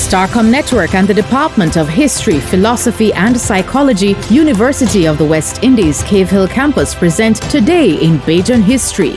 Starcom Network and the Department of History, Philosophy and Psychology, University of the West Indies, Cave Hill Campus present Today in Bajan History.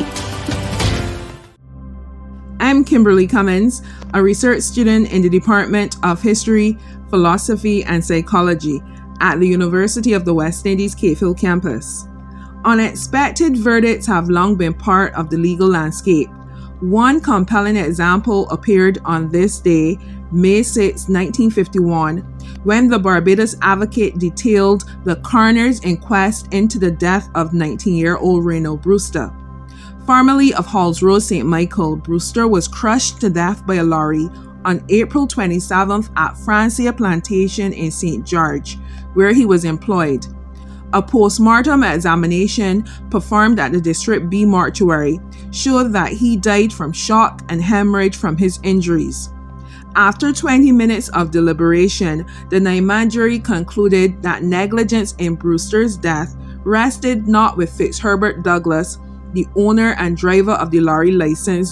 I'm Kimberly Cummins, a research student in the Department of History, Philosophy and Psychology at the University of the West Indies, Cave Hill Campus. Unexpected verdicts have long been part of the legal landscape. One compelling example appeared on this day, May 6, 1951, when the Barbados Advocate detailed the coroner's inquest into the death of 19-year-old Reynold Brewster. Formerly of Halls Road, St. Michael, Brewster was crushed to death by a lorry on April 27th at Francia Plantation in St. George, where he was employed. A post-mortem examination performed at the District B mortuary showed that he died from shock and hemorrhage from his injuries. After 20 minutes of deliberation, the nine-man jury concluded that negligence in Brewster's death rested not with Fitzherbert Douglas, the owner and driver of the lorry license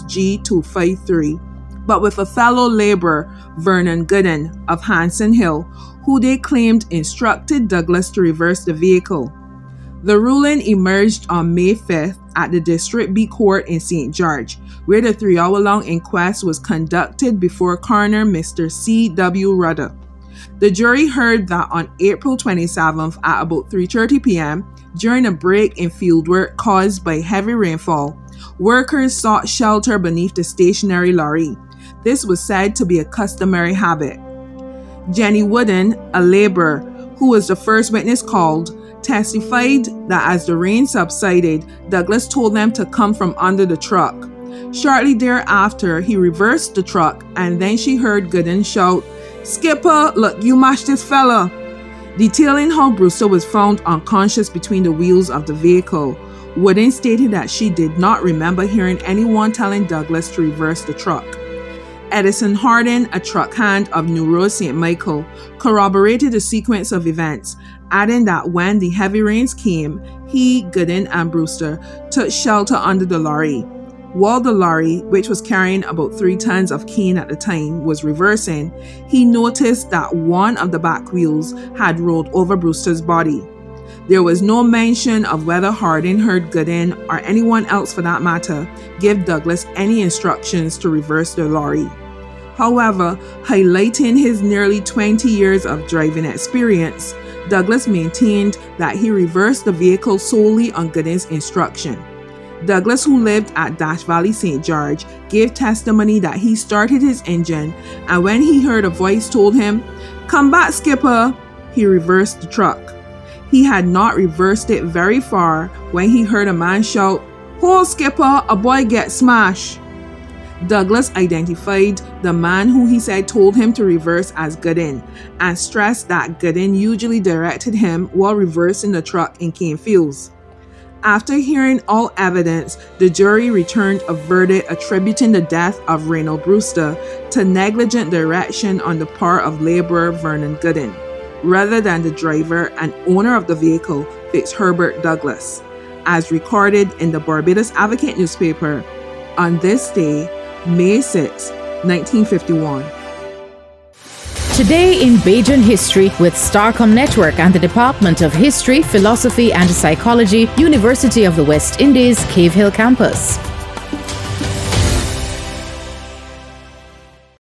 G253, but with a fellow laborer, Vernon Gooden of Hanson Hill, who they claimed instructed Douglas to reverse the vehicle. The ruling emerged on May 5th at the District B Court in St. George, where the 3-hour-long inquest was conducted before coroner Mr. C.W. Rudder. The jury heard that on April 27th at about 3:30 p.m., during a break in fieldwork caused by heavy rainfall, workers sought shelter beneath the stationary lorry. This was said to be a customary habit. Jenny Wooden, a laborer, who was the first witness called, testified that as the rain subsided, Douglas told them to come from under the truck. Shortly thereafter, he reversed the truck, and then she heard Gooden shout, "Skipper, look, you mashed this fella," detailing how Brewster was found unconscious between the wheels of the vehicle. Wooden stated that she did not remember hearing anyone telling Douglas to reverse the truck. Edison Harden, a truck hand of New Road, St. Michael, corroborated the sequence of events, adding that when the heavy rains came, he, Gooden, and Brewster took shelter under the lorry. While the lorry, which was carrying about 3 tons of cane at the time, was reversing, he noticed that one of the back wheels had rolled over Brewster's body. There was no mention of whether Harden heard Gooden, or anyone else for that matter, give Douglas any instructions to reverse the lorry. However, highlighting his nearly 20 years of driving experience, Douglas maintained that he reversed the vehicle solely on Gooden's instruction. Douglas, who lived at Dash Valley, St. George, gave testimony that he started his engine, and when he heard a voice told him, "Come back, Skipper," he reversed the truck. He had not reversed it very far when he heard a man shout, "Hold, Skipper, a boy get smashed." Douglas identified the man who he said told him to reverse as Gooden, and stressed that Gooden usually directed him while reversing the truck in cane fields. After hearing all evidence, the jury returned a verdict attributing the death of Reynold Brewster to negligent direction on the part of laborer Vernon Gooden, rather than the driver and owner of the vehicle, Fitzherbert Douglas, as recorded in the Barbados Advocate newspaper on this day, May 6, 1951. Today in Bajan History with Starcom Network and the Department of History, Philosophy and Psychology, University of the West Indies, Cave Hill Campus.